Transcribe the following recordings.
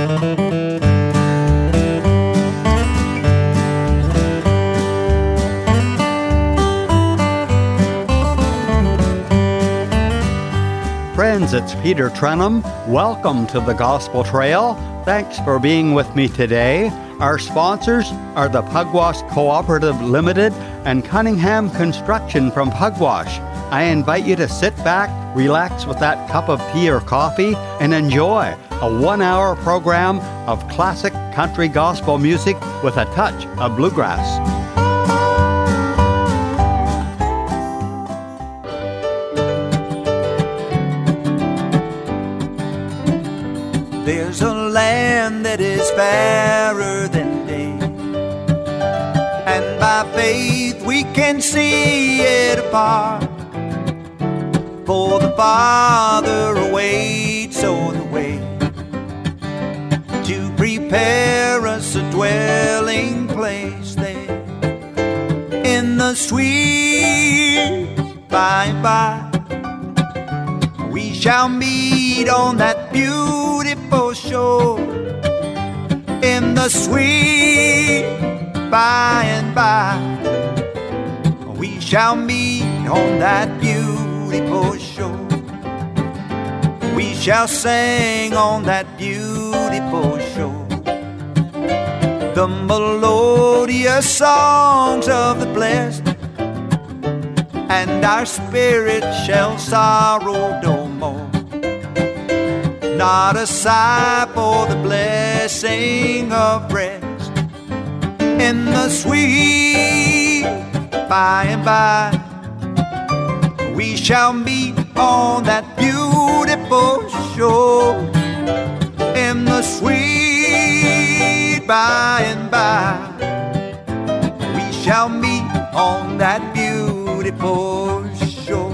Friends, it's Peter Trenum. Welcome to the Gospel Trail. Thanks for being with me today. Our sponsors are the Pugwash Cooperative Limited and Cunningham Construction from Pugwash. I invite you to sit back, relax with that cup of tea or coffee, and enjoy a 1-hour program of classic country gospel music with a touch of bluegrass. There's a land that is fairer than day, and by faith we can see it afar. For the Father awaits on the way to prepare us a dwelling place there in the sweet by and by. We shall meet on that beautiful shore in the sweet by and by. We shall meet on that beautiful shore. We shall sing on that beautiful shore the melodious songs of the blessed, and our spirit shall sorrow no more. Not a sigh for the blessing of rest in the sweet by and by. We shall meet on that beautiful shore in the sweet by and by. We shall meet on that beautiful shore.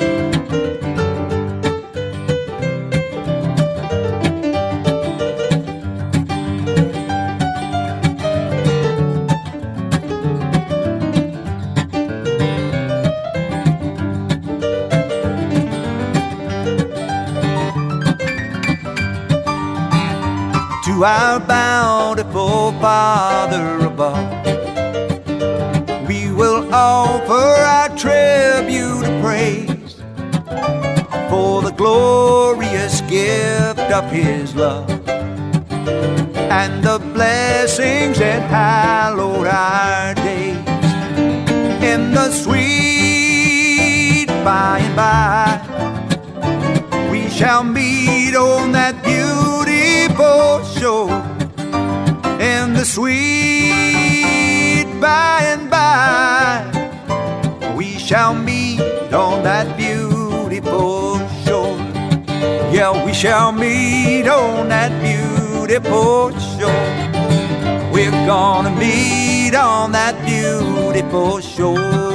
To our bountiful Father above, we will offer our tribute of praise for the glorious gift of His love and the blessings that hallowed our days in the sweet by and by. We shall meet on that beautiful shore in the sweet by and by. We shall meet on that beautiful shore. Yeah, we shall meet on that beautiful shore. We're gonna meet on that beautiful shore.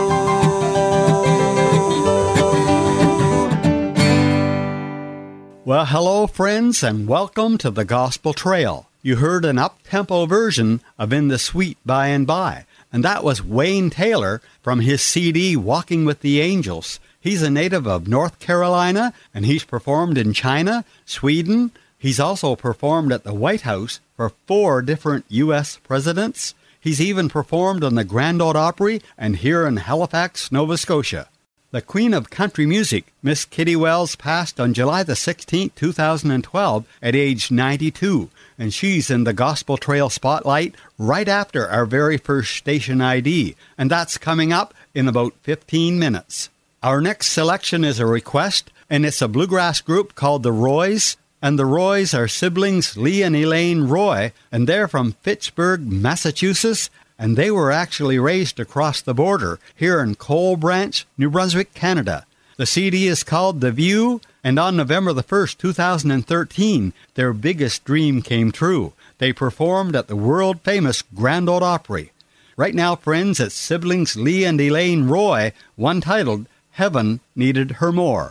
Well, hello, friends, and welcome to the Gospel Trail. You heard an up-tempo version of In the Sweet By and By, and that was Wayne Taylor from his CD Walking with the Angels. He's a native of North Carolina, and he's performed in China, Sweden. He's also performed at the White House for 4 different U.S. presidents. He's even performed on the Grand Ole Opry and here in Halifax, Nova Scotia. The Queen of Country Music, Miss Kitty Wells, passed on July the 16th, 2012 at age 92, and she's in the Gospel Trail Spotlight right after our very first station ID, and that's coming up in about 15 minutes. Our next selection is a request, and it's a bluegrass group called the Roys, and the Roys are siblings Lee and Elaine Roy, and they're from Fitchburg, Massachusetts, and they were actually raised across the border here in Coal Branch, New Brunswick, Canada. The CD is called The View, and on November the 1st, 2013, their biggest dream came true. They performed at the world-famous Grand Ole Opry. Right now, friends, it's siblings Lee and Elaine Roy, one titled Heaven Needed Her More.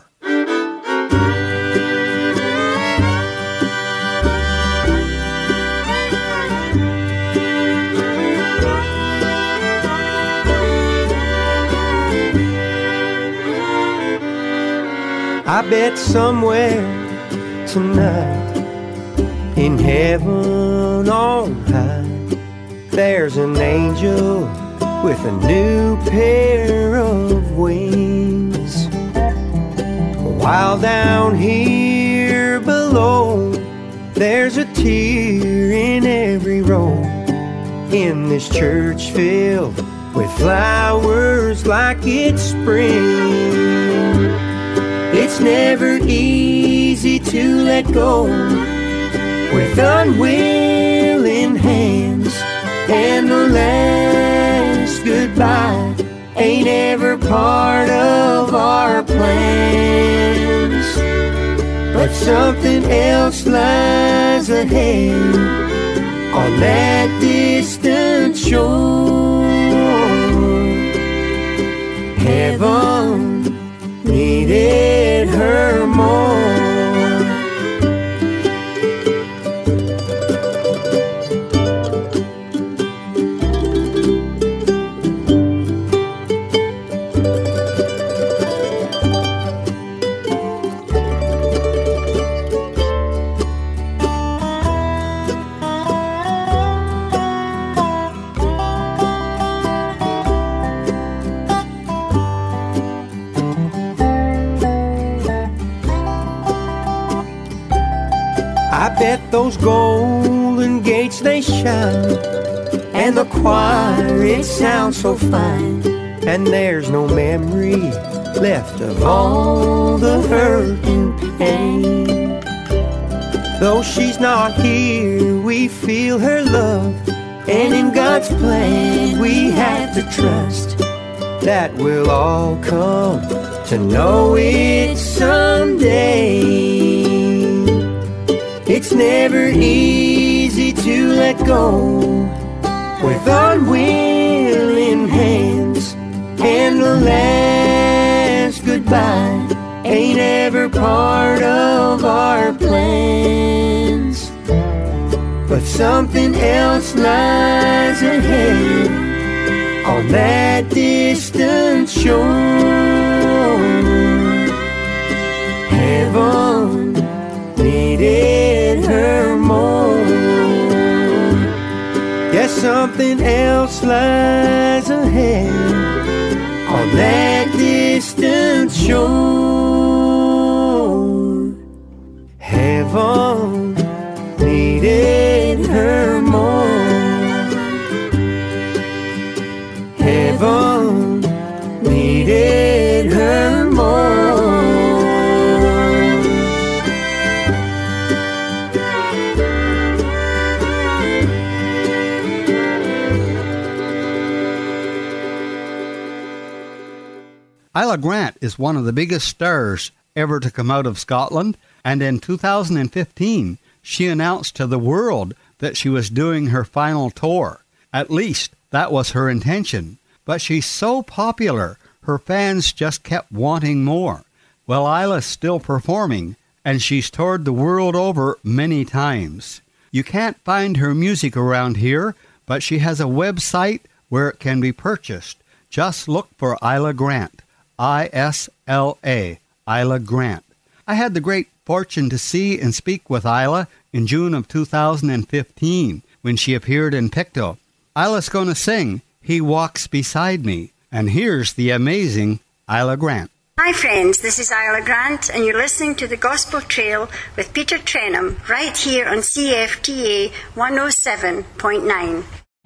I bet somewhere tonight In heaven on high, there's an angel with a new pair of wings. While down here below, there's a tear in every row. In this church filled with flowers like it's spring, it's never easy to let go with unwilling hands, and the last goodbye ain't ever part of our plans. But something else lies ahead on that distant shore. Heaven needed her more. I bet those golden gates they shine, and the choir it sounds so fine, and there's no memory left of all the hurt and pain. Though she's not here, we feel her love, and in God's plan we have to trust that we'll all come to know it someday. It's never easy to let go with unwilling hands, and the last goodbye ain't ever part of our plans. But something else lies ahead on that distant shore. Heaven needed her more. Yes, something else lies ahead on that distant shore. Heaven needed her more. Heaven needed her more. Isla Grant is one of the biggest stars ever to come out of Scotland, and in 2015, she announced to the world that she was doing her final tour. At least, that was her intention. But she's so popular, her fans just kept wanting more. Well, Isla's still performing, and she's toured the world over many times. You can't find her music around here, but she has a website where it can be purchased. Just look for Isla Grant. I-S-L-A, Isla Grant. I had the great fortune to see and speak with Isla in June of 2015 when she appeared in Pictou. Isla's going to sing He Walks Beside Me, and here's the amazing Isla Grant. Hi friends, this is Isla Grant, and you're listening to The Gospel Trail with Peter Trenum right here on CFTA 107.9.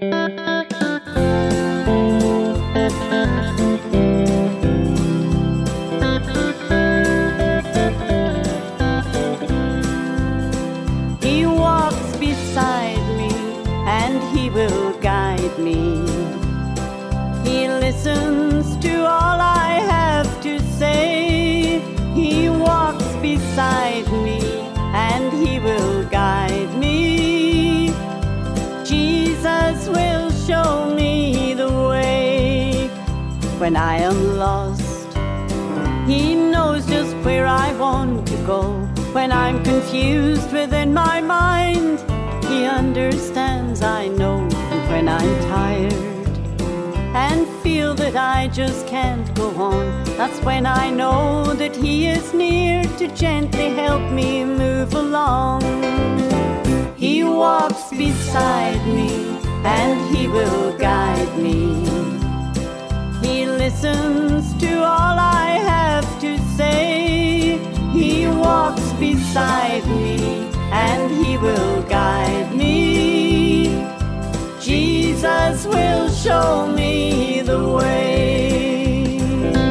Will guide me. He listens to all I have to say. He walks beside me and he will guide me. Jesus will show me the way when I am lost. He knows just where I want to go. When I'm confused within my mind, He understands, I know. When I'm tired and feel that I just can't go on, that's when I know that He is near to gently help me move along. He walks beside me, and he will guide me. He listens to all I have to say. He walks beside me, and he will guide me. Jesus will show me the way.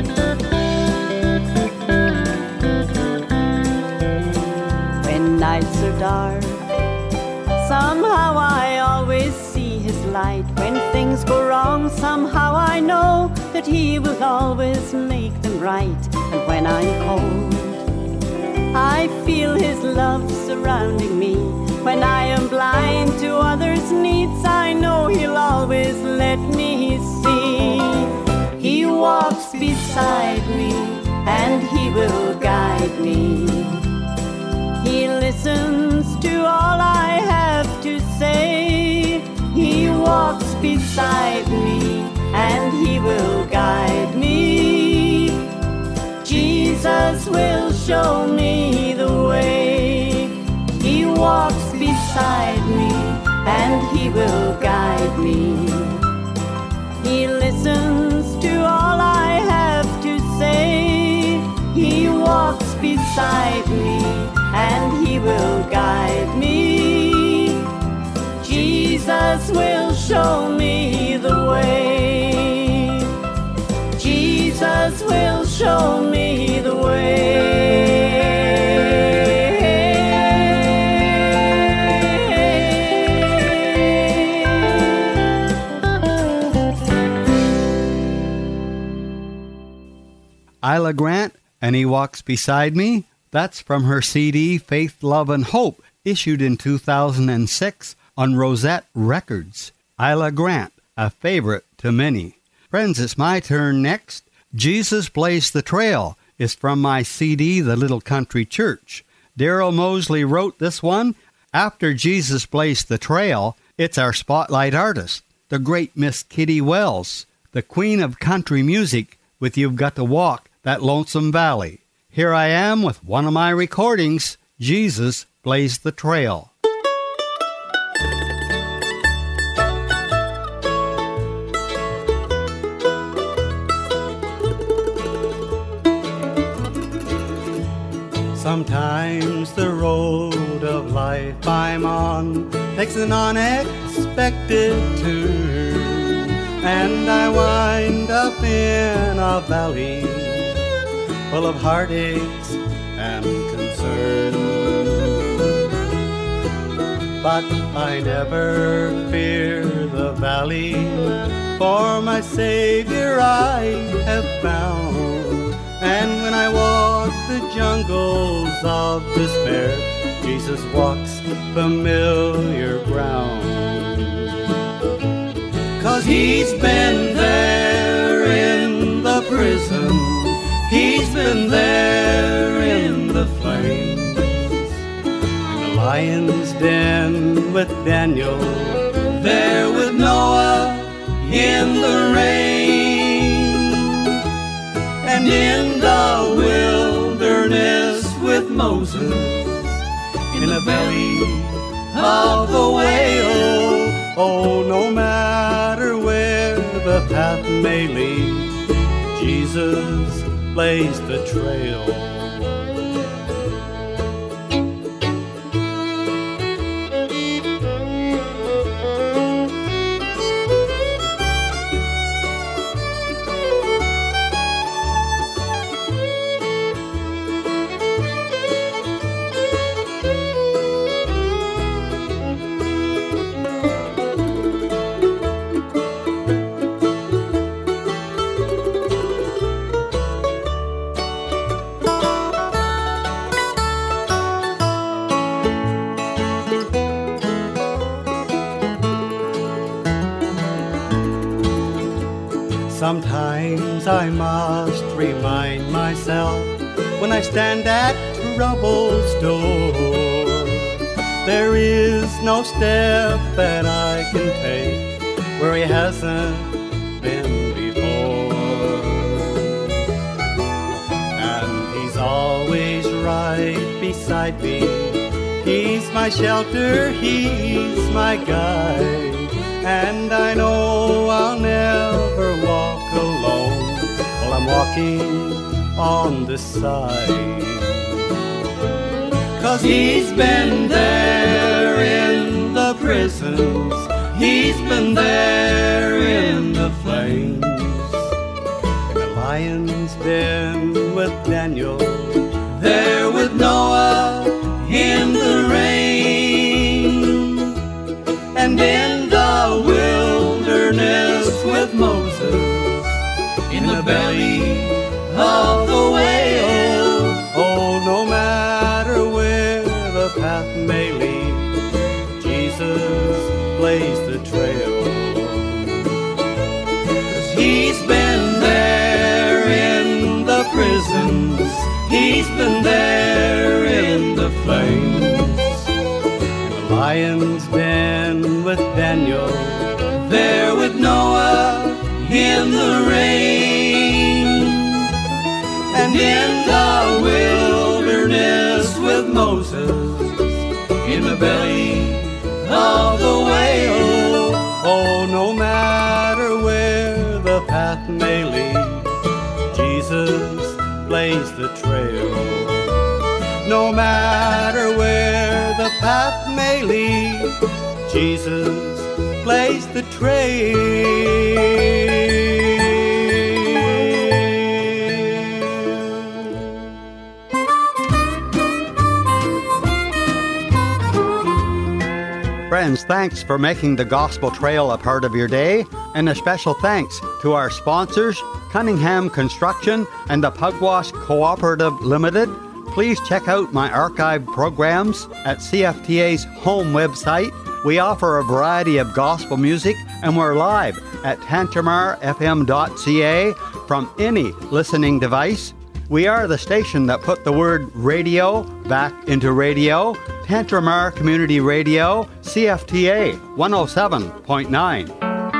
When nights are dark, somehow I always see his light. When things go wrong, somehow I know that he will always make them right. And when I'm cold, I feel his love surrounding me. When I am blind to others' needs, I know he'll always let me see. He walks beside me, and he will guide me. He listens to all I have to say. He walks beside me, and he will guide me. Jesus will show me the way. He walks beside me, and he will guide me. He listens to all I have to say. He walks beside me, and he will guide me. Jesus will show me the way. Jesus will show me the way. Isla Grant, and He Walks Beside Me. That's from her CD, Faith, Love, and Hope, issued in 2006 on Rosette Records. Isla Grant, a favorite to many. Friends, it's my turn next. Jesus Blazed the Trail is from my CD, The Little Country Church. Daryl Mosley wrote this one. After Jesus Blazed the Trail, it's our spotlight artist, the great Miss Kitty Wells, the queen of country music with You've Got to Walk That Lonesome Valley. Here I am with one of my recordings, Jesus Blazed the Trail. Sometimes the road of life I'm on takes an unexpected turn, and I wind up in a valley full of heartaches and concern. But I never fear the valley, for my Savior I have found. And when I walk the jungles of despair, Jesus walks familiar ground. 'Cause he's been there in the prison, he's been there in the flames, in the lion's den with Daniel, there with Noah in the rain, and in the wilderness with Moses, in the belly of the whale. Oh, no matter where the path may lead, Jesus blazed the trail. Sometimes I must remind myself, when I stand at trouble's door, there is no step that I can take where he hasn't been before. And he's always right beside me, He's my shelter, He's my guide, and I know I'll never walk alone while I'm walking on this side. 'Cause He's been there in the prisons, He's been there in the flames, in the lion's den with Daniel, there with Noah in the rain, and in the wilderness with Moses, in the belly of the whale. Oh, no matter where the path may lead, Jesus blazed the trail. 'Cause He's been there in the prisons, He's been there in the flames, in the lion's den with Daniel, there with Noah in the rain, and in the wilderness with Moses, in the belly of the whale. Oh, no matter where the path may lead, Jesus blazed the trail. No matter where the path may lead, Jesus blazed the trail. Friends, thanks for making the Gospel Trail a part of your day, and a special thanks to our sponsors, Cunningham Construction and the Pugwash Cooperative Limited. Please check out my archived programs at CFTA's home website. We offer a variety of gospel music, and we're live at tantramarfm.ca from any listening device. We are the station that put the word radio back into radio. Tantramar Community Radio, CFTA 107.9.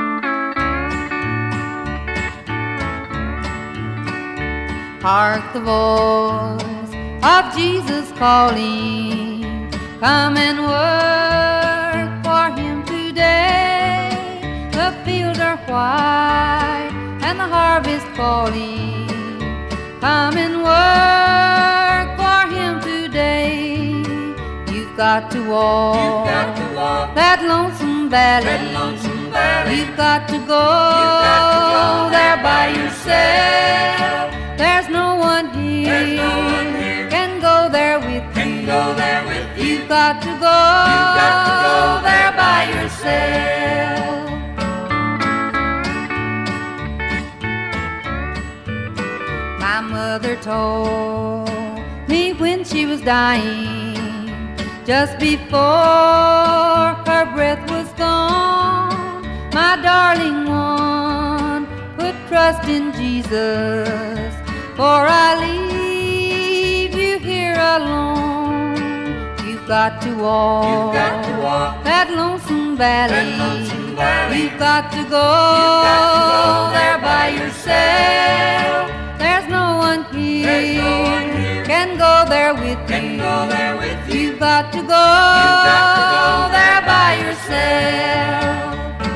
Hark the voice of Jesus calling, come and work for Him today. The fields are white and the harvest falling, come and work for Him today. You've got to walk that lonesome valley. You've got to go there by yourself. There's no one here can go there with you. You've got to go there by yourself. My mother told me when she was dying, just before her breath was gone, my darling one, put trust in Jesus, for I leave you here alone. You've got to walk that lonesome valley. You've got to go there by yourself. There's no one here can go there with you. You've got to go there by yourself.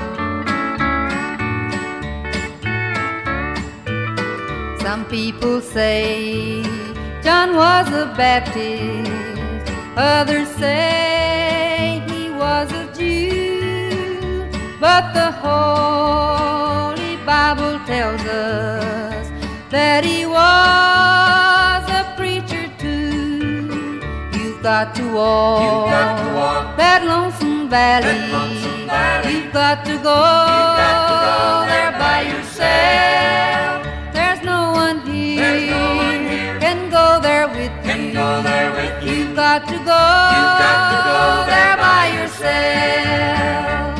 Some people say John was a Baptist, others say he was a Jew, but the Holy Bible tells us that he was a preacher too. You've got to walk that lonesome valley. You've got to go there by yourself. There's no one here can go there with you. You've got to go there by yourself.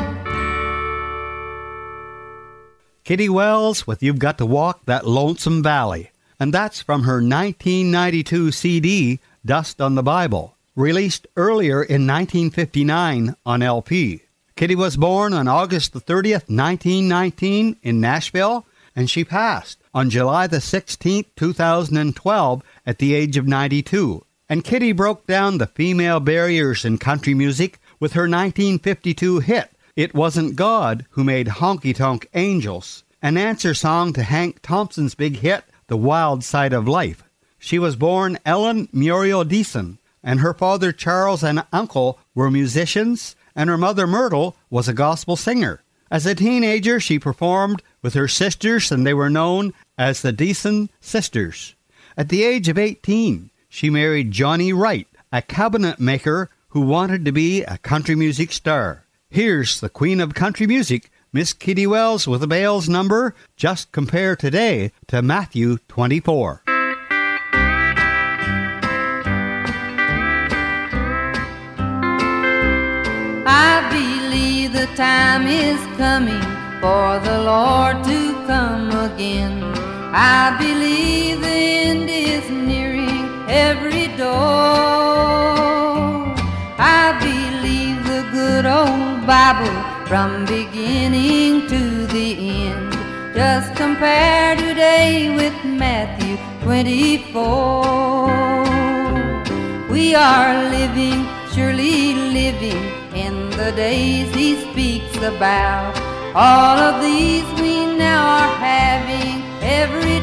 Kitty Wells with You've Got to Walk That Lonesome Valley. And that's from her 1992 CD, Dust on the Bible, released earlier in 1959 on LP. Kitty was born on August the 30th, 1919 in Nashville, and she passed on July the 16th, 2012 at the age of 92. And Kitty broke down the female barriers in country music with her 1952 hit, It Wasn't God Who Made Honky Tonk Angels, an answer song to Hank Thompson's big hit, The Wild Side of Life. She was born Ellen Muriel Deason, and her father Charles and uncle were musicians, and her mother Myrtle was a gospel singer. As a teenager, she performed with her sisters, and they were known as the Deason Sisters. At the age of 18, she married Johnny Wright, a cabinet maker who wanted to be a country music star. Here's the queen of country music, Miss Kitty Wells, with a Bales number. Just compare today to Matthew 24. I believe the time is coming for the Lord to come again. I believe the end is nearing every door. I believe the good old Bible from beginning to the end. Just compare today with Matthew 24. We are living, surely living, in the days he speaks about. All of these we now are having every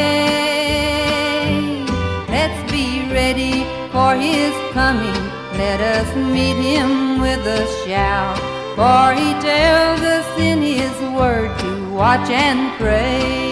day. Let's be ready for his coming. Let us meet him with a shout. For he tells us in his word to watch and pray.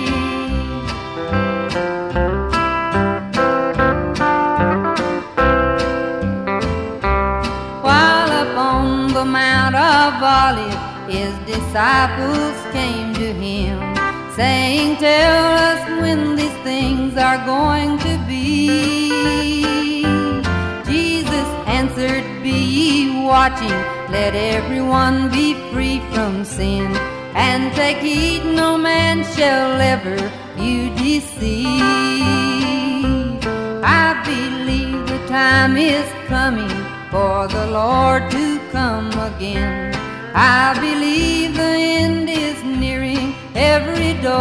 The Mount of Olives, his disciples came to him, saying, tell us when these things are going to be. Jesus answered, be ye watching, let everyone be free from sin, and take heed no man shall ever you deceive. I believe the time is coming for the Lord to come again. I believe the end is nearing every door.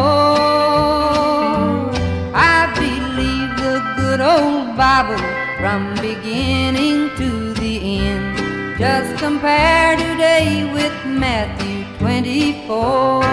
I believe the good old Bible from beginning to the end. Just compare today with Matthew 24.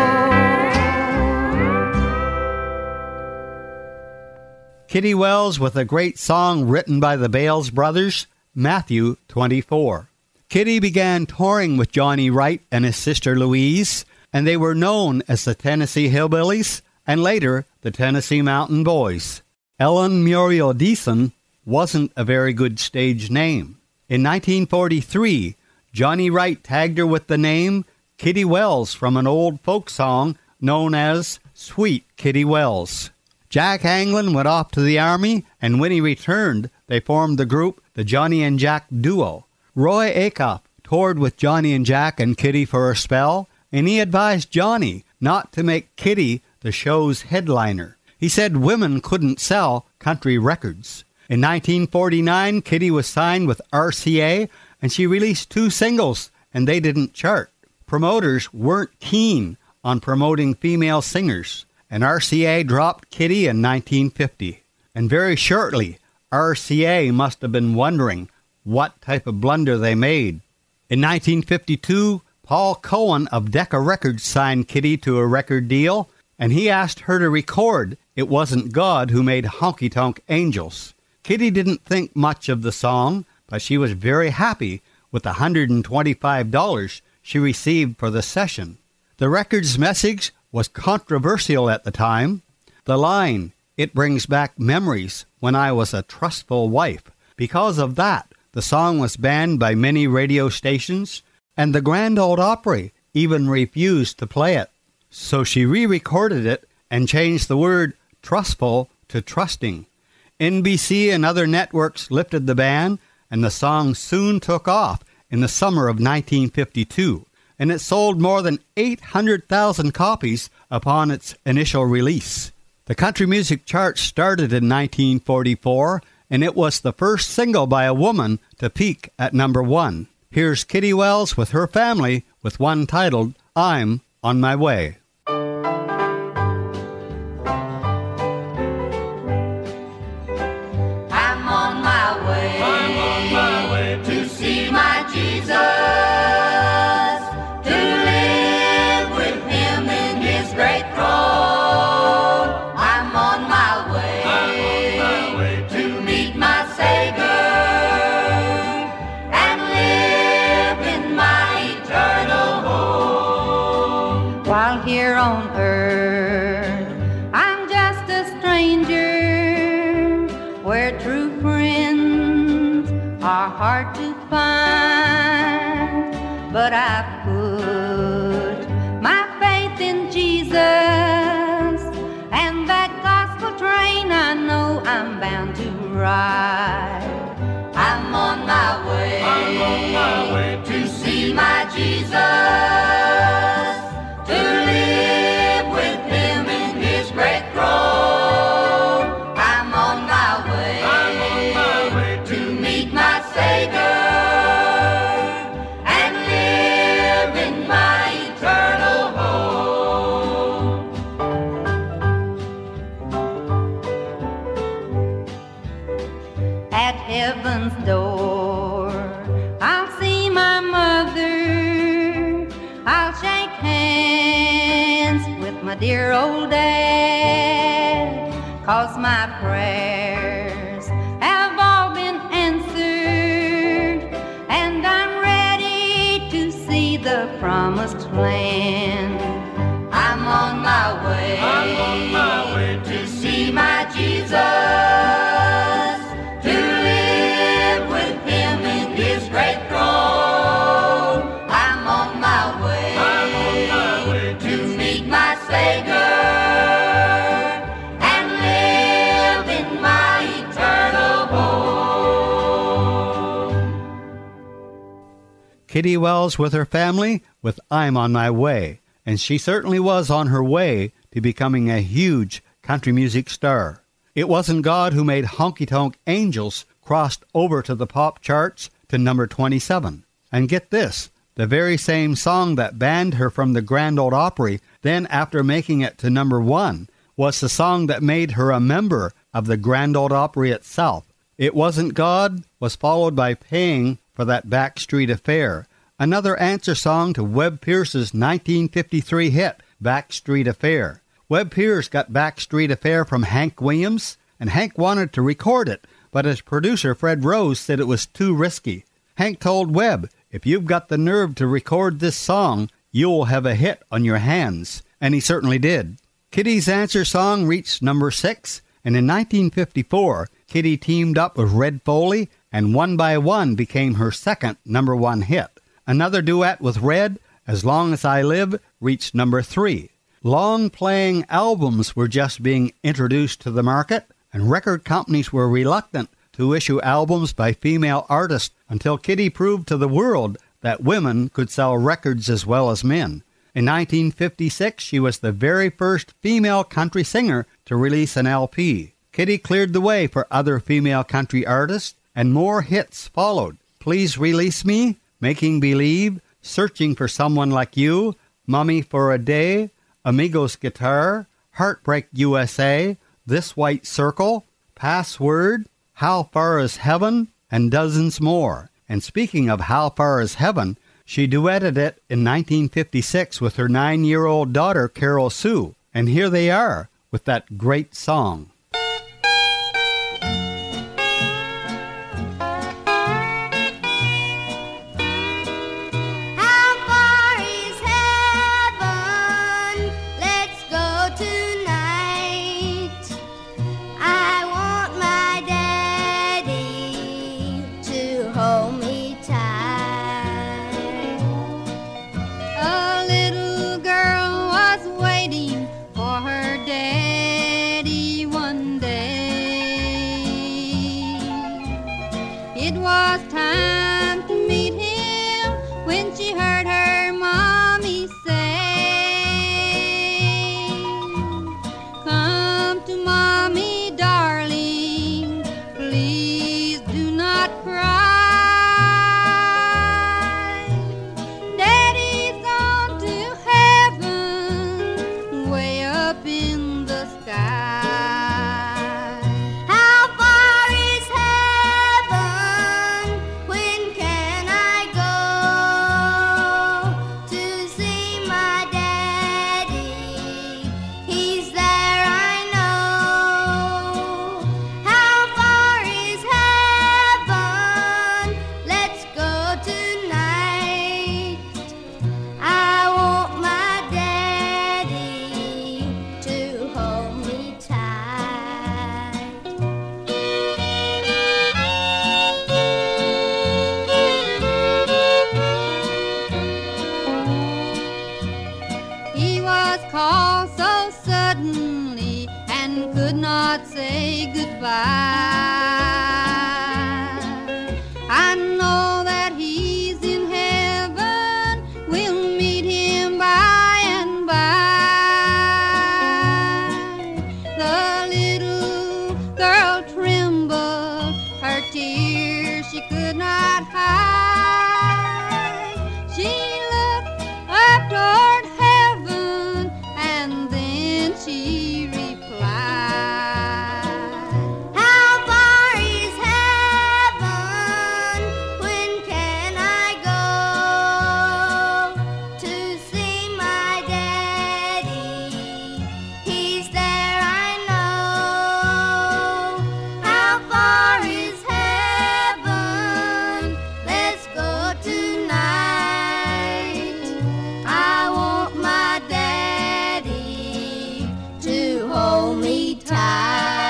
Kitty Wells with a great song written by the Bales brothers, Matthew 24. Kitty began touring with Johnny Wright and his sister Louise, and they were known as the Tennessee Hillbillies and later the Tennessee Mountain Boys. Ellen Muriel Deason wasn't a very good stage name. In 1943, Johnny Wright tagged her with the name Kitty Wells from an old folk song known as Sweet Kitty Wells. Jack Anglin went off to the Army, and when he returned, they formed the group the Johnny and Jack Duo. Roy Acuff toured with Johnny and Jack and Kitty for a spell, and he advised Johnny not to make Kitty the show's headliner. He said women couldn't sell country records. In 1949, Kitty was signed with RCA, and she released 2 singles, and they didn't chart. Promoters weren't keen on promoting female singers, and RCA dropped Kitty in 1950. And very shortly, RCA must have been wondering what type of blunder they made. In 1952, Paul Cohen of Decca Records signed Kitty to a record deal, and he asked her to record It Wasn't God Who Made Honky Tonk Angels. Kitty didn't think much of the song, but she was very happy with the $125 she received for the session. The record's message was controversial at the time. The line, "It brings back memories when I was a trustful wife." Because of that, the song was banned by many radio stations, and the Grand Ole Opry even refused to play it. So she re-recorded it and changed the word trustful to trusting. NBC and other networks lifted the ban, and the song soon took off in the summer of 1952, and it sold more than 800,000 copies upon its initial release. The country music chart started in 1944, and it was the first single by a woman to peak at number 1. Here's Kitty Wells with her family with one titled, I'm on My Way. I'm on my while here on earth I'm just a stranger, where true friends are hard to find. But I put my faith in Jesus, and that gospel train I know I'm bound to ride. I'm on my way to see my Jesus, to live with him in his great throne. I'm on my way to meet my Savior and live in my eternal home. At heaven's door I'll see my mother, I'll shake hands with my dear old dad, 'cause my prayers have all been answered, and I'm ready to see the promised land. I'm on my way to see my Jesus, to live with him in his great throne. I'm on my way to meet my Savior and live in my eternal home. Kitty Wells with her family with I'm on My Way, and she certainly was on her way to becoming a huge country music star. It wasn't God who made Honky Tonk Angels crossed over to the pop charts to number 27. And get this, the very same song that banned her from the Grand Ole Opry, then after making it to number 1, was the song that made her a member of the Grand Ole Opry itself. It Wasn't God was followed by Paying for That Backstreet Affair, another answer song to Webb Pierce's 1953 hit, Backstreet Affair. Webb Pierce got Backstreet Affair from Hank Williams, and Hank wanted to record it, but his producer Fred Rose said it was too risky. Hank told Webb, if you've got the nerve to record this song, you'll have a hit on your hands. And he certainly did. Kitty's answer song reached number 6, and in 1954, Kitty teamed up with Red Foley, and One by One became her second number 1 hit. Another duet with Red, As Long as I Live, reached number 3. Long-playing albums were just being introduced to the market, and record companies were reluctant to issue albums by female artists until Kitty proved to the world that women could sell records as well as men. In 1956, she was the very first female country singer to release an LP. Kitty cleared the way for other female country artists, and more hits followed. Please Release Me, Making Believe, Searching for Someone Like You, Mummy for a Day, Amigos Guitar, Heartbreak USA, This White Circle, Password, How Far Is Heaven, and dozens more. And speaking of How Far Is Heaven, she duetted it in 1956 with her 9-year-old daughter, Carol Sue. And here they are with that great song. Daddy one I know that he's in heaven. We'll meet him by and by. The little girl trembled, her tears she could not hide. She looked up toward heaven and then she replied, How far is heaven? When can I go to see my daddy? He's there, I know. How far is heaven? Let's go tonight. I want my daddy to hold me tight.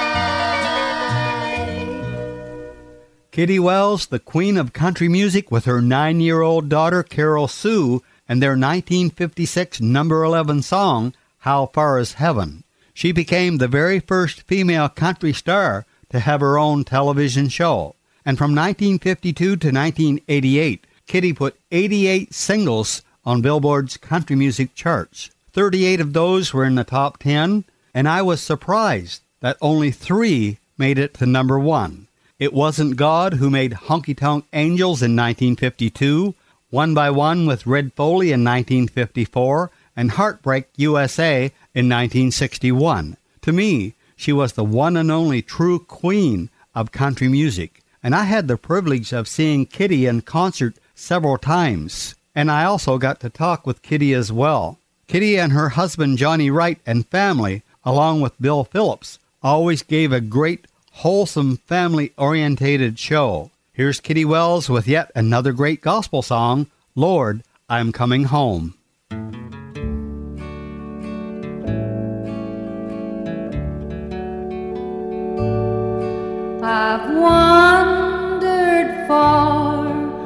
Kitty Wells, the queen of country music, with her 9-year-old daughter Carol Sue and their 1956 number 11 song, How Far Is Heaven. She became the very first female country star to have her own television show. And from 1952 to 1988, Kitty put 88 singles on Billboard's country music charts. 38 of those were in the top 10, and I was surprised that only 3 made it to number 1. It Wasn't God Who Made Honky Tonk Angels in 1952, One by One with Red Foley in 1954, and Heartbreak USA in 1961. To me, she was the one and only true queen of country music, and I had the privilege of seeing Kitty in concert several times, and I also got to talk with Kitty as well. Kitty and her husband Johnny Wright and family, along with Bill Phillips, always gave a great, wholesome, family-orientated show. Here's Kitty Wells with yet another great gospel song, Lord, I'm Coming Home. I've wandered far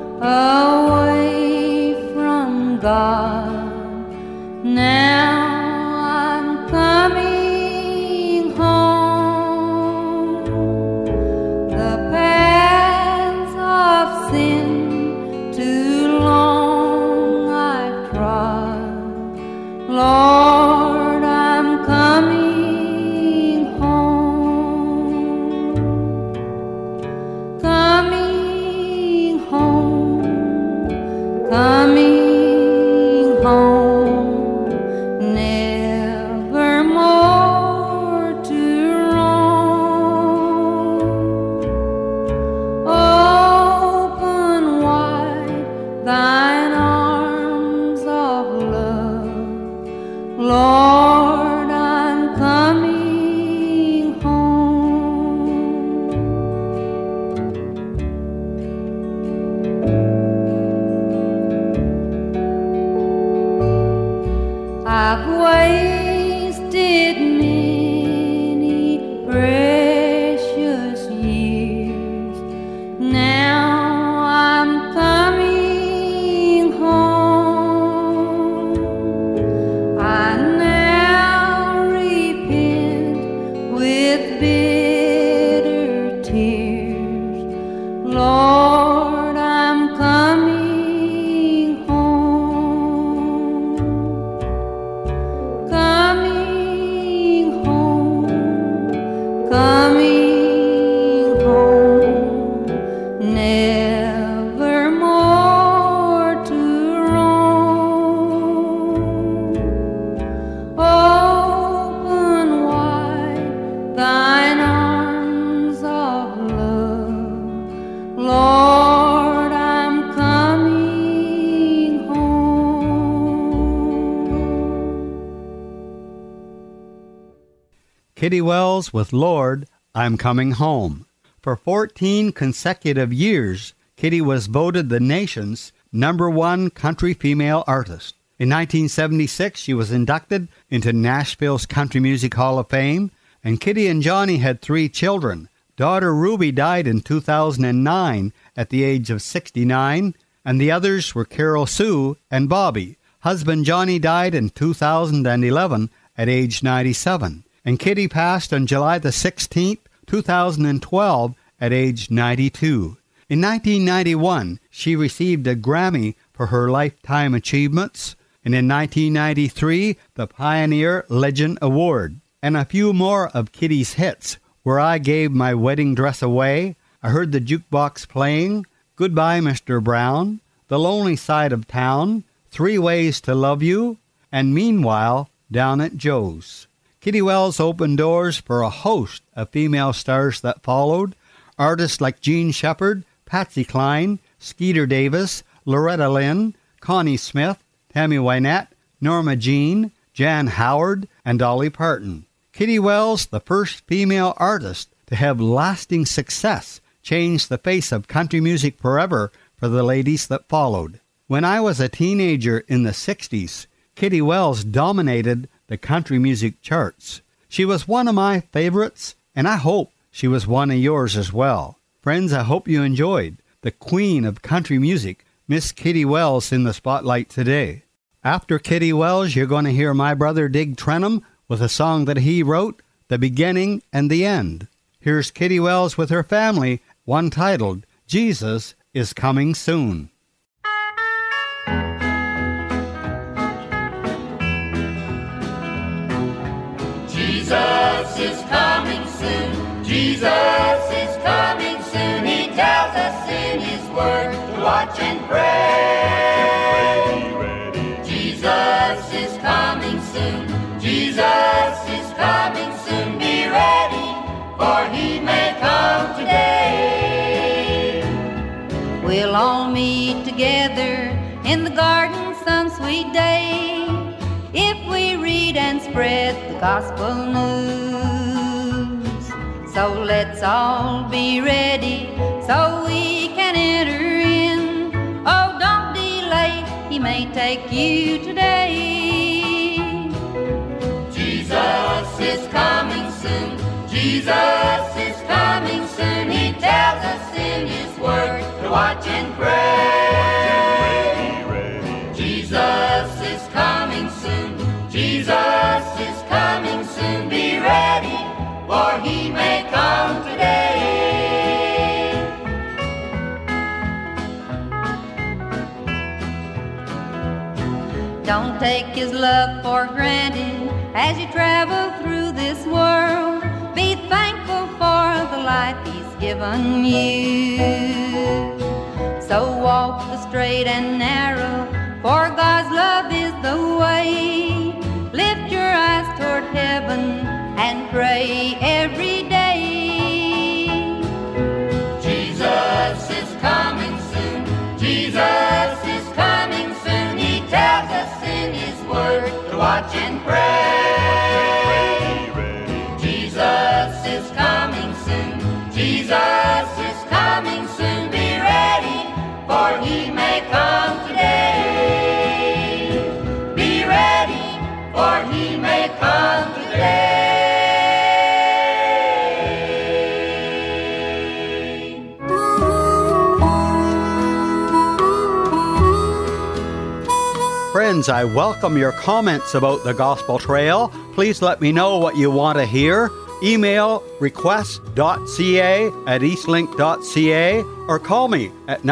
away from God. Now I'm coming home. The paths of sin too long I've trod. Lord, I'm coming home. Coming home. Coming home. Never more to roam. Open wide thine arms of love. Lord, I'm coming home. I've wasted many precious years. Now I'm coming home. I now repent with bitter tears. Lord, I'm coming home. Coming home. Coming home. Never more to roam. Open wide thine arms of love. Lord, I'm coming home. Kitty Wells with Lord, I'm Coming Home. For 14 consecutive years, Kitty was voted the nation's number 1 country female artist. In 1976, she was inducted into Nashville's Country Music Hall of Fame, and Kitty and Johnny had 3 children. Daughter Ruby died in 2009 at the age of 69, and the others were Carol Sue and Bobby. Husband Johnny died in 2011 at age 97. And Kitty passed on July the 16th, 2012 at age 92. In 1991, she received a Grammy for her lifetime achievements, and in 1993, the Pioneer Legend Award. And a few more of Kitty's hits: Where I Gave My Wedding Dress Away, I Heard the Jukebox Playing, Goodbye Mr. Brown, The Lonely Side of Town, 3 Ways to Love You, and Meanwhile, Down at Joe's. Kitty Wells opened doors for a host of female stars that followed, artists like Jean Shepherd, Patsy Cline, Skeeter Davis, Loretta Lynn, Connie Smith, Tammy Wynette, Norma Jean, Jan Howard, and Dolly Parton. Kitty Wells, the first female artist to have lasting success, changed the face of country music forever for the ladies that followed. When I was a teenager in the 60s, Kitty Wells dominated the country music charts. She was one of my favorites, and I hope she was one of yours as well. Friends, I hope you enjoyed the queen of country music, Miss Kitty Wells, in the spotlight today. After Kitty Wells, you're going to hear my brother Dig Trenum with a song that he wrote, The Beginning and the End. Here's Kitty Wells with her family, one titled, Jesus is Coming Soon. Jesus is coming soon. Jesus is coming soon. He tells us in His Word to watch and pray. Jesus is coming soon. Jesus is coming soon. Be ready, for He may come today. We'll all meet together in the garden some sweet day, if we read and spread the gospel news. So let's all be ready so we can enter in. Oh, don't delay, He may take you today. Jesus is coming soon. Jesus is coming soon. He tells us in His Word to watch and pray. Jesus is coming soon. Jesus is coming soon. Be ready, for He may come today. Don't take His love for granted as you travel through this world. Be thankful for the life He's given you. So walk the straight and narrow, for God's love is the way. Lift your eyes toward heaven and pray every day. Jesus is coming soon. Jesus is coming soon. He tells us in His Word to watch and pray. Jesus is coming soon. Jesus is coming soon. Be ready, for He may come today. Be ready, for He may come today. Friends, I welcome your comments about the Gospel Trail. Please let me know what you want to hear. Email request.ca@eastlink.ca or call me at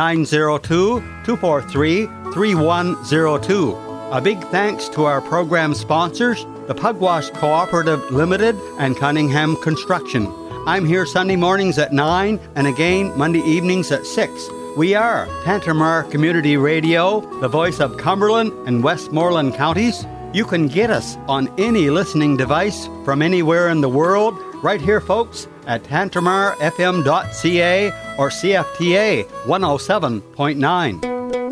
902-243-3102. A big thanks to our program sponsors, the Pugwash Cooperative Limited and Cunningham Construction. I'm here Sunday mornings at 9 and again Monday evenings at 6. We are Tantramar Community Radio, the voice of Cumberland and Westmoreland counties. You can get us on any listening device from anywhere in the world, right here, folks, at tantramarfm.ca or CFTA 107.9.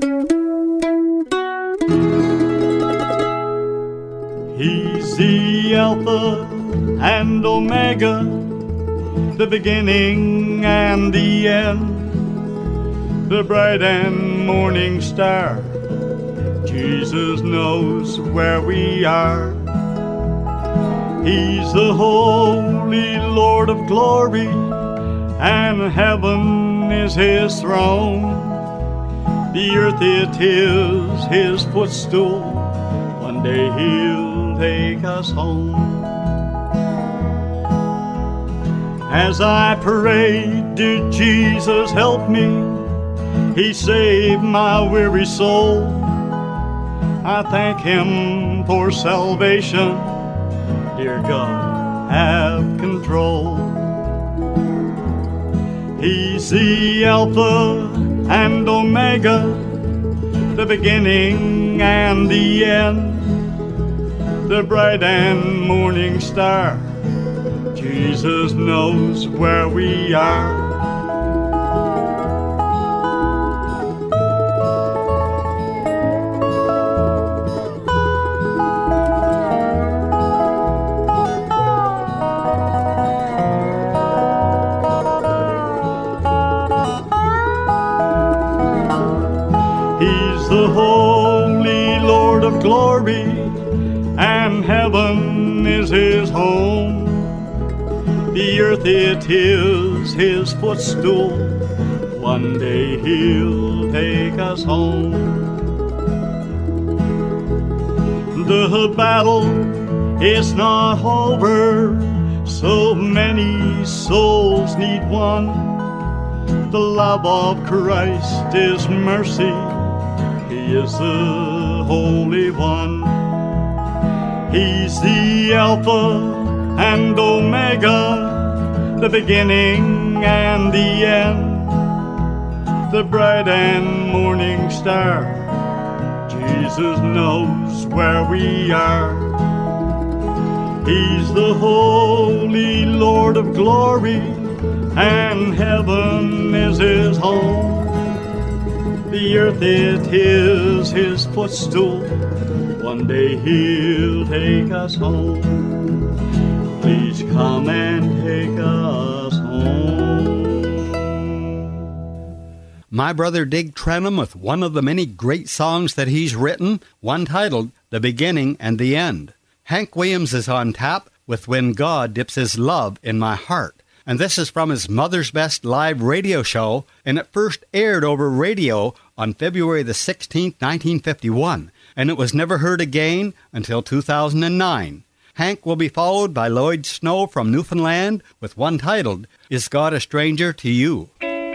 He's the Alpha and Omega, the beginning and the end, the bright and morning star. Jesus knows where we are. He's the Holy Lord of glory, and heaven is His throne. The earth it is His footstool. One day He'll take us home. As I prayed, dear Jesus, help me. He saved my weary soul. I thank him for salvation. Dear God, have control. He's the Alpha and Omega, the beginning and the end, the bright and morning star. Jesus knows where we are. He's the Holy Lord of glory, and heaven is his home. The earth, it is his footstool. One day he'll take us home. The battle is not over. So many souls need one. The love of Christ is mercy. He is the Holy One. He's the Alpha and Omega, the beginning and the end, the bright and morning star. Jesus knows where we are. He's the Holy Lord of glory, and heaven is his home. The earth, it is his footstool. One day he'll take us home. Please come and take us home. My brother Dig Trenum with one of the many great songs that he's written, one titled The Beginning and the End. Hank Williams is on tap with When God Dips His Love in My Heart. And this is from his Mother's Best live radio show, and it first aired over radio on February the 16th, 1951, and it was never heard again until 2009. Hank will be followed by Lloyd Snow from Newfoundland with one titled, Is God a Stranger to You?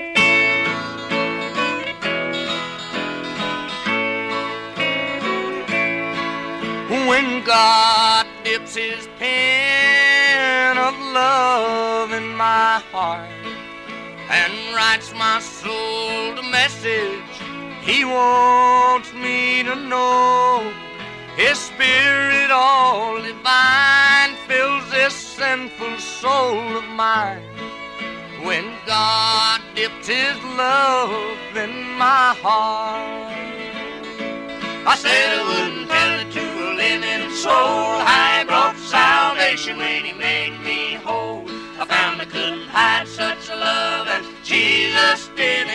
When God dips his pen of love in my heart and writes my soul the message he wants me to know, his spirit all divine fills this sinful soul of mine. When God dipped his love in my heart, I said I wouldn't tell it to a living soul. I brought salvation when he made me whole. I found I couldn't hide such a love as Jesus did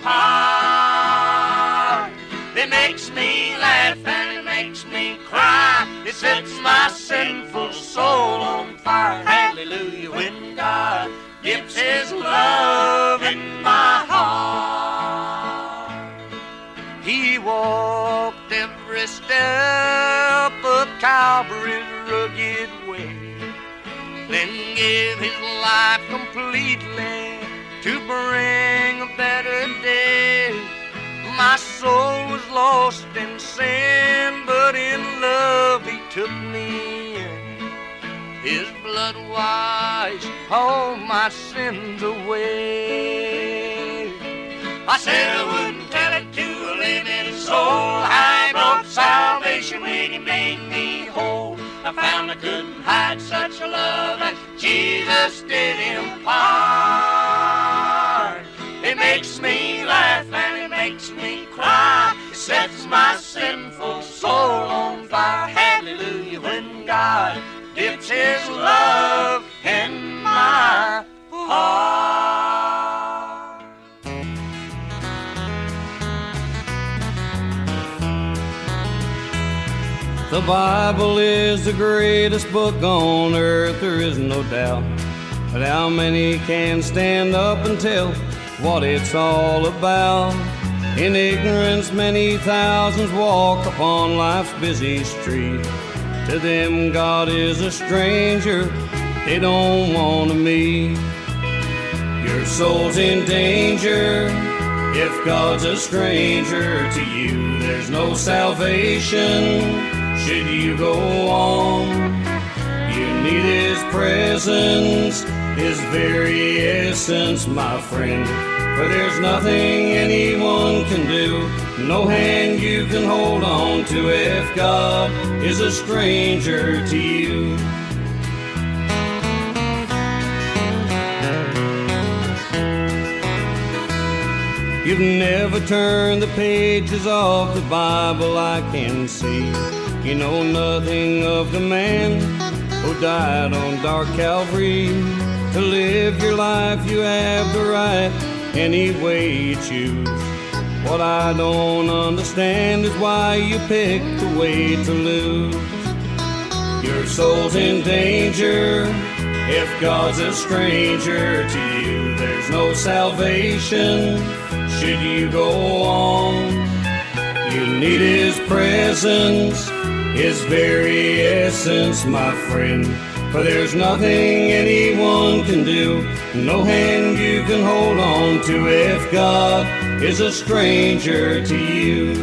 impart. It makes me laugh and it makes me cry. It sets my sinful soul on fire. Hallelujah, when God dips his love in my heart. He walked every step of Calvary's rugged way, then gave his life completely to bring a better day. My soul was lost in sin, but in love he took me in. His blood washed all my sins away. I said I wouldn't tell it to a living soul. I brought salvation when he made me whole. I found I couldn't hide such a love as Jesus did impart. It makes me laugh and it makes me cry. It sets my sinful soul on fire. Hallelujah, when God dips his love in my heart. The Bible is the greatest book on earth, there is no doubt. But how many can stand up and tell what it's all about? In ignorance many thousands walk upon life's busy street. To them God is a stranger they don't want to meet. Your soul's in danger if God's a stranger to you. There's no salvation should you go on. You need His presence, His very essence, my friend. For there's nothing anyone can do, no hand you can hold on to if God is a stranger to you. You've never turned the pages of the Bible, I can see. You know nothing of the man who died on dark Calvary. To live your life you have the right any way you choose. What I don't understand is why you picked a way to lose. Your soul's in danger if God's a stranger to you. There's no salvation should you go on. You need His presence, His very essence, my friend. For there's nothing anyone can do, no hand you can hold on to if God is a stranger to you.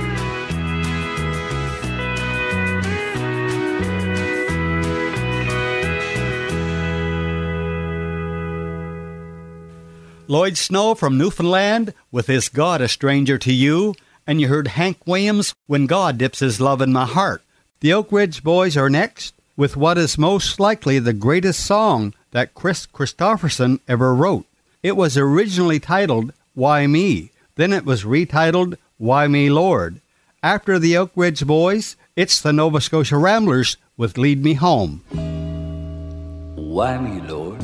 Lloyd Snow from Newfoundland with Is God a Stranger to You? And you heard Hank Williams, When God Dips His Love in My Heart. The Oak Ridge Boys are next with what is most likely the greatest song that Chris Christopherson ever wrote. It was originally titled, Why Me? Then it was retitled, Why Me, Lord? After the Oak Ridge Boys, it's the Nova Scotia Ramblers with Lead Me Home. Why me, Lord?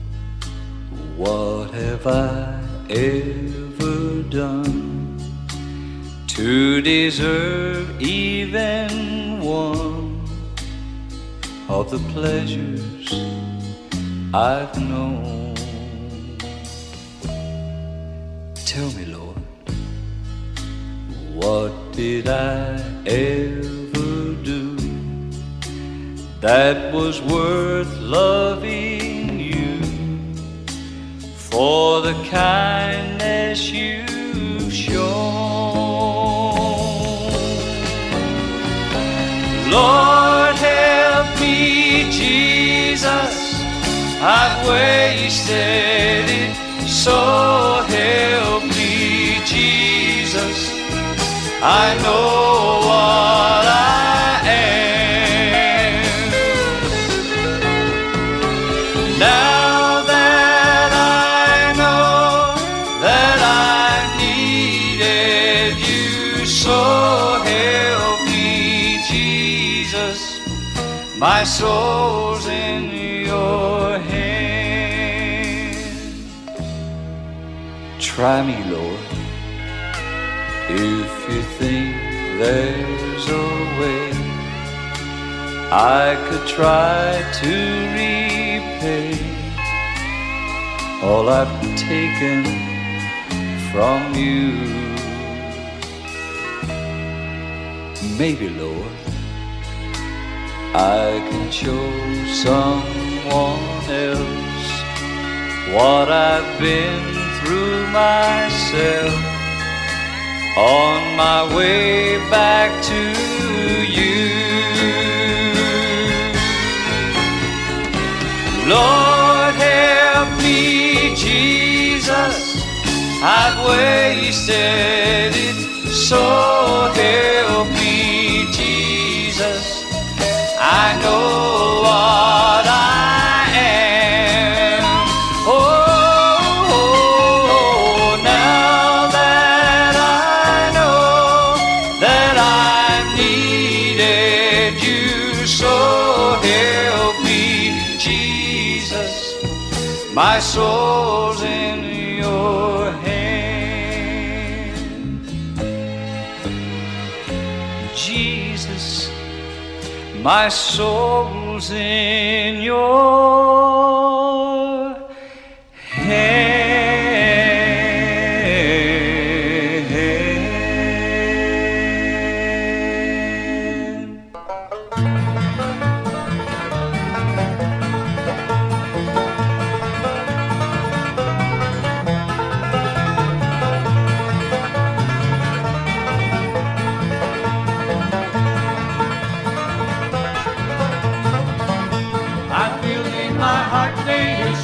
What have I ever done to deserve even one of the pleasures I've known? Tell me, Lord, what did I ever do that was worth loving you for the kindness you've shown? Lord, help me, Jesus, I've wasted it, so help me, Jesus, I know what I am. Now that I know that I needed you, so help me, Jesus, my soul's in your hand. Try me, Lord, if you think there's a way I could try to repay all I've taken from you. Maybe, Lord, I can show someone else what I've been through myself on my way back to you. Lord, help me, Jesus, I've wasted it, so help me, Jesus, I know what I am. Oh, now that I know that I needed you, so help me, Jesus, my soul's in your hand. Jesus, my soul's in your hand.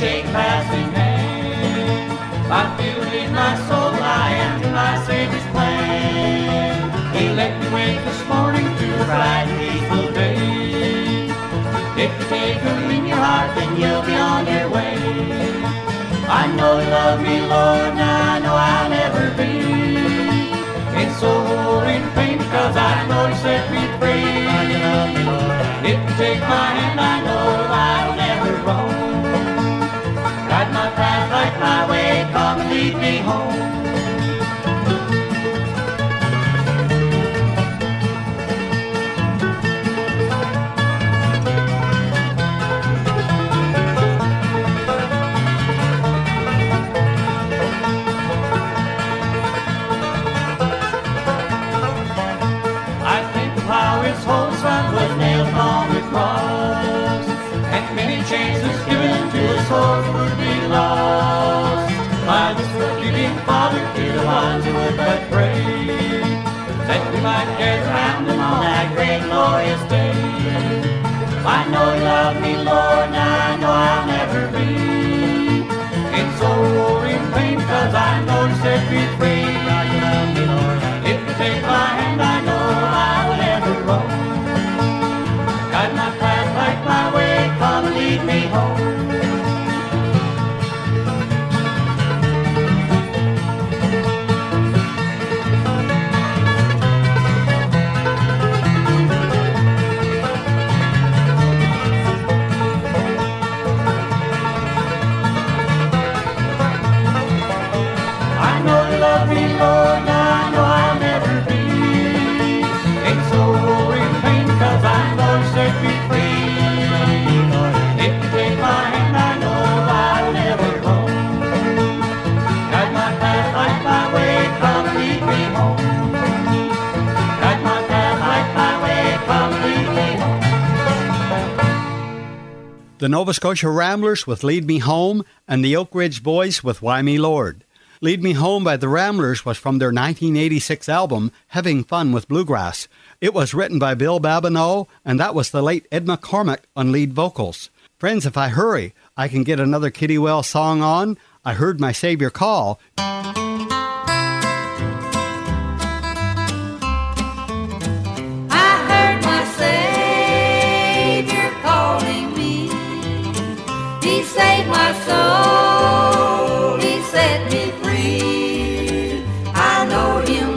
shake passing hand. I feel in my soul I am in my Savior's plan. He let me wake this morning to a bright and peaceful day. If you take Him in your heart, then you'll be on your way. I know You love me, Lord, now I know I'll never be in sorrow and pain, because I know You set me free. You love me, Lord. If You take my hand, I know I'll never roam. Guide my path, light my way, come and lead me home. Souls would be lost by this forgiving Father to the ones who would but pray, that we might gather round Him on that great glorious day. I know You love me, Lord, now I know I'll never be in sorrow or in pain, because I know You set me free. God, You love me, Lord. If You take my hand, I know I will never roam. Guide my path, light my way, come and lead me home. Love me, Lord, now I know I'll never be in sorrow or in pain, because I know You set me free. If You take my hand, I know I'll never roam. Guide my path, light my way, come and lead me home. Guide my path, light my way, come and lead me home. The Nova Scotia Ramblers with Lead Me Home, and the Oak Ridge Boys with Why Me Lord. Lead Me Home by the Ramblers was from their 1986 album, Having Fun with Bluegrass. It was written by Bill Babineau, and that was the late Ed McCormick on lead vocals. Friends, if I hurry, I can get another Kitty Wells song on. I Heard My Savior Call. I heard my Savior calling me. He saved my soul. He set me free. I know He'll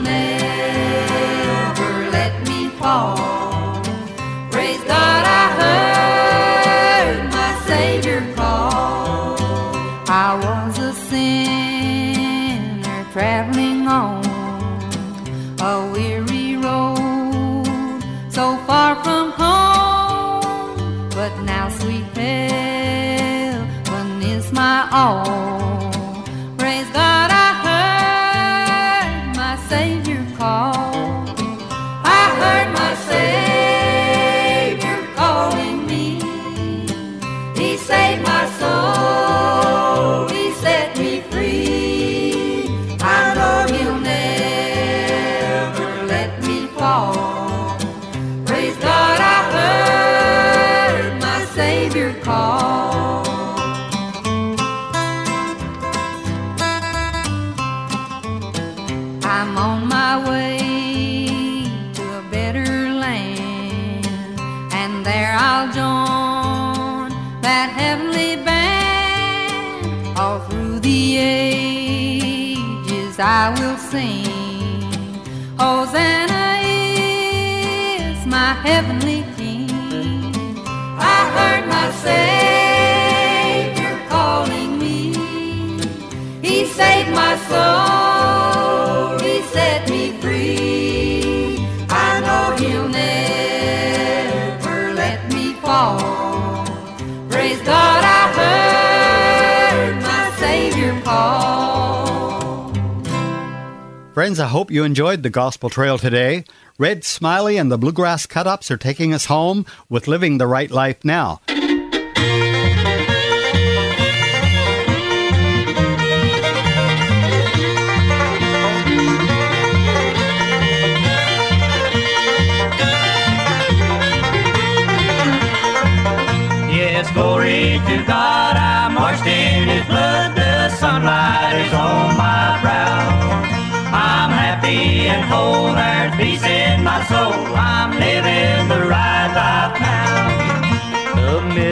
never let me fall. Praise God, I heard my Savior call. I was a sinner traveling on a weary road, so far from home, but now sweet heaven is my all. Praise God, I heard my Savior call. I heard my Savior calling me. He saved my soul. He set me free. I know He'll never let me fall. Praise God, I heard my Savior call. I'm on my way to a better land, and there I'll join that heavenly band. All through the ages I will sing, Hosanna is my heavenly King. I heard my Savior calling me. He saved my soul. Set me free. I know He'll never let me fall. Praise God, I heard my Savior call. Friends, I hope you enjoyed the Gospel Trail today. Red Smiley and the Bluegrass Cut-Ups are taking us home with Living the Right Life Now. Glory to God, I marched in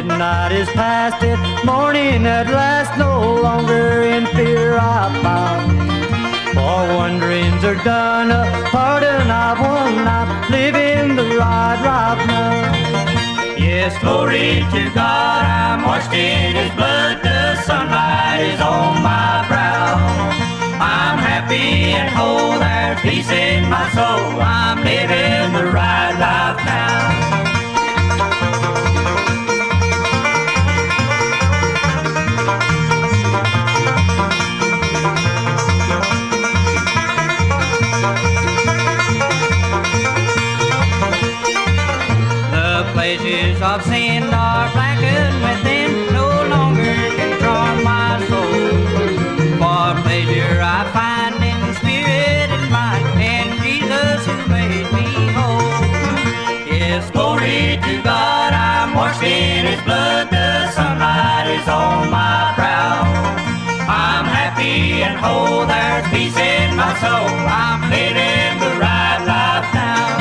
Midnight is past it, morning at last, no longer in fear I bound. For wanderings are done, a pardon I've won, I'm living the ride right now. Yes, glory to God, I'm washed in His blood, the sunlight is on my brow. I'm happy and whole, there's peace in my soul, I'm living the right life now. Pleasures of sin are blackened within, no longer can charm my soul. For pleasure I find in spirit and mind, and Jesus who made me whole. Yes, glory to God, I'm washed in His blood, the sunlight is on my brow. I'm happy and whole, there's peace in my soul, I'm living the right life now.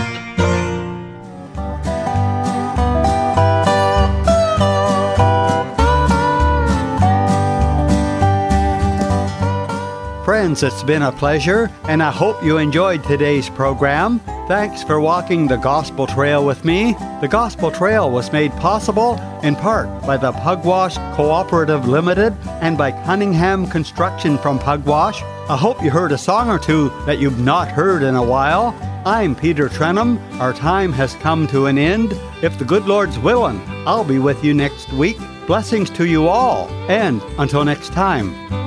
Friends, it's been a pleasure, and I hope you enjoyed today's program. Thanks for walking the Gospel Trail with me. The Gospel Trail was made possible in part by the Pugwash Cooperative Limited and by Cunningham Construction from Pugwash. I hope you heard a song or two that you've not heard in a while. I'm Peter Trenum. Our time has come to an end. If the good Lord's willing, I'll be with you next week. Blessings to you all, and until next time.